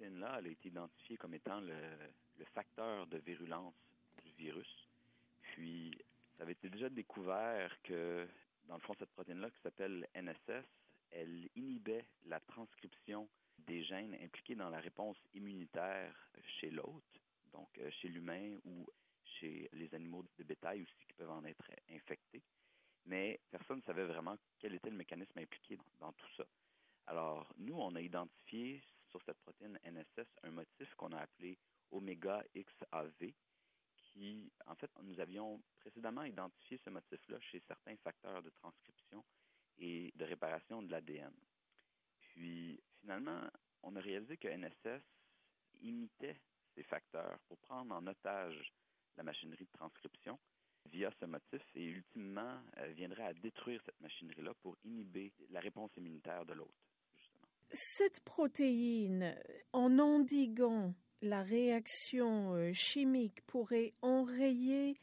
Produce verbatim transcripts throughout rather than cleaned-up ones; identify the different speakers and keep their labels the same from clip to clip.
Speaker 1: protéine-là, elle a été identifiée comme étant le, le facteur de virulence du virus. Puis, ça avait été déjà découvert que, dans le fond, cette protéine-là, qui s'appelle N S S, elle inhibait la transcription des gènes impliqués dans la réponse immunitaire chez l'hôte, donc chez l'humain ou chez les animaux de bétail aussi qui peuvent en être infectés. Mais personne ne savait vraiment quel était le mécanisme impliqué dans, dans tout ça. Alors, nous, on a identifié sur cette protéine N S S un motif qu'on a appelé oméga X A V, qui, en fait, nous avions précédemment identifié ce motif-là chez certains facteurs de transcription et de réparation de l'A D N. Puis, finalement, on a réalisé que N S S imitait ces facteurs pour prendre en otage la machinerie de transcription via ce motif et ultimement euh, viendrait à détruire cette machinerie-là pour inhiber la réponse immunitaire de l'hôte, justement.
Speaker 2: Cette protéine, en endiguant la réaction chimique, pourrait enrayer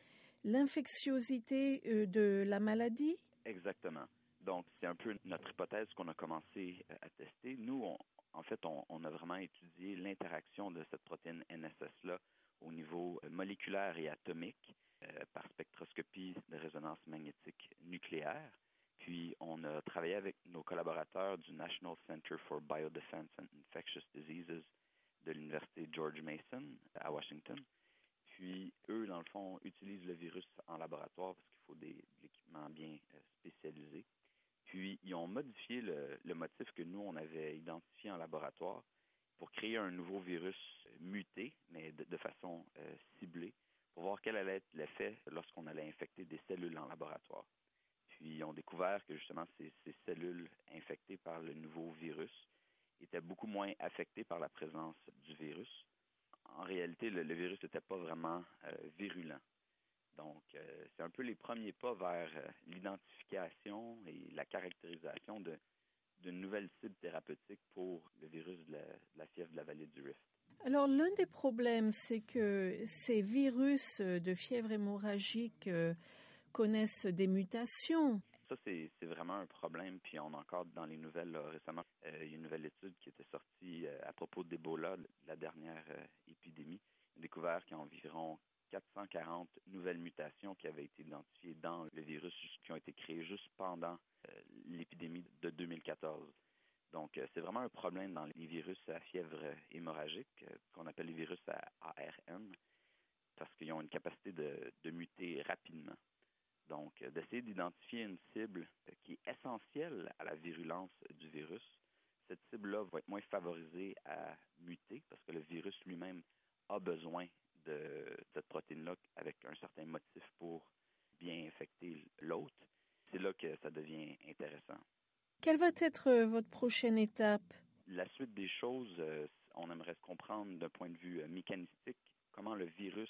Speaker 2: l'infectiosité de la maladie?
Speaker 1: Exactement. Donc, c'est un peu notre hypothèse qu'on a commencé à tester. Nous, on, en fait, on, on a vraiment étudié l'interaction de cette protéine N S S-là au niveau moléculaire et atomique euh, par spectroscopie de résonance magnétique nucléaire. Puis, on a travaillé avec nos collaborateurs du National Center for Biodefense and Infectious Diseases de l'Université George Mason à Washington. Puis, eux, dans le fond, utilisent le virus en laboratoire parce qu'il faut des, de l'équipement bien euh, spécialisé. Puis, ils ont modifié le, le motif que nous, on avait identifié en laboratoire pour créer un nouveau virus muté, mais de, de façon euh, ciblée, pour voir quel allait être l'effet lorsqu'on allait infecter des cellules en laboratoire. Puis, ils ont découvert que justement, ces, ces cellules infectées par le nouveau virus étaient beaucoup moins affectées par la présence du virus. En réalité, le, le virus n'était pas vraiment euh, virulent. Donc, euh, c'est un peu les premiers pas vers euh, l'identification et la caractérisation de, d'une nouvelle cible thérapeutique pour le virus de la, de la fièvre de la vallée du Rift.
Speaker 2: Alors, l'un des problèmes, c'est que ces virus de fièvre hémorragique euh, connaissent des mutations.
Speaker 1: Ça, c'est, c'est vraiment un problème. Puis on a encore dans les nouvelles, là, récemment, euh, il y a une nouvelle étude qui était sortie euh, à propos d'Ebola, de la dernière euh, épidémie. On a découvert qu'il y a environ quatre cent quarante nouvelles mutations qui avaient été identifiées dans le virus, qui ont été créées juste pendant euh, l'épidémie de deux mille quatorze. Donc, euh, c'est vraiment un problème dans les virus à fièvre hémorragique, euh, qu'on appelle les virus à A R N, parce qu'ils ont une capacité de, de muter rapidement. Donc, euh, d'essayer d'identifier une cible euh, qui est essentielle à la virulence du virus. Cette cible-là va être moins favorisée à muter parce que le virus lui-même a besoin de cette protéine-là avec un certain motif pour bien infecter l'hôte. C'est là que ça devient intéressant.
Speaker 2: Quelle va être votre prochaine étape?
Speaker 1: La suite des choses, euh, on aimerait se comprendre d'un point de vue euh, mécanistique, comment le virus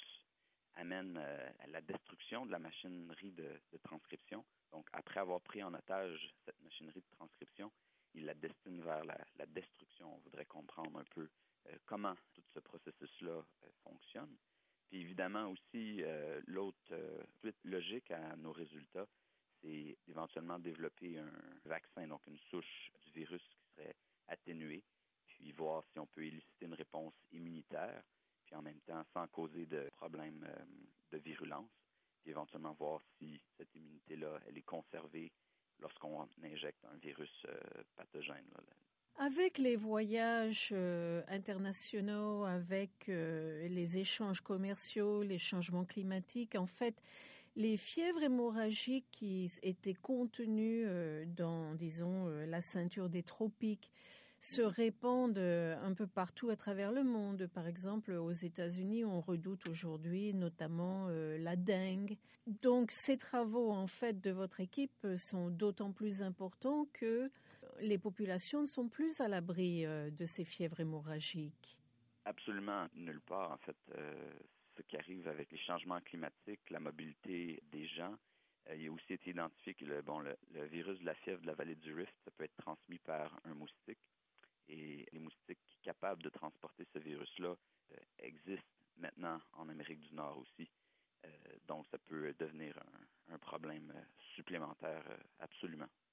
Speaker 1: amène euh, à la destruction de la machinerie de, de transcription. Donc, après avoir pris en otage cette machinerie de transcription, il la destine vers la, la destruction. On voudrait comprendre un peu euh, comment tout ce processus-là euh, fonctionne. Puis évidemment aussi, euh, l'autre euh, suite logique à nos résultats, c'est d'éventuellement développer un vaccin, donc une souche du virus qui serait atténuée, puis voir si on peut éliciter une réponse immunitaire, puis en même temps sans causer de problèmes euh, de virulence, puis éventuellement voir si cette immunité-là, elle est conservée lorsqu'on injecte un virus euh, pathogène. Là.
Speaker 2: Avec les voyages euh, internationaux, avec euh, les échanges commerciaux, les changements climatiques, en fait, les fièvres hémorragiques qui étaient contenues euh, dans, disons, euh, la ceinture des tropiques se répandent euh, un peu partout à travers le monde. Par exemple, aux États-Unis, on redoute aujourd'hui notamment euh, la dengue. Donc, ces travaux, en fait, de votre équipe sont d'autant plus importants que les populations ne sont plus à l'abri euh, de ces fièvres hémorragiques.
Speaker 1: Absolument nulle part, en fait. Euh, ce qui arrive avec les changements climatiques, la mobilité des gens, euh, il a aussi été identifié que le, bon, le, le virus de la fièvre de la vallée du Rift, ça peut être transmis par un moustique. Et les moustiques capables de transporter ce virus-là euh, existent maintenant en Amérique du Nord aussi. Euh, donc, ça peut devenir un, un problème euh, supplémentaire, euh, absolument.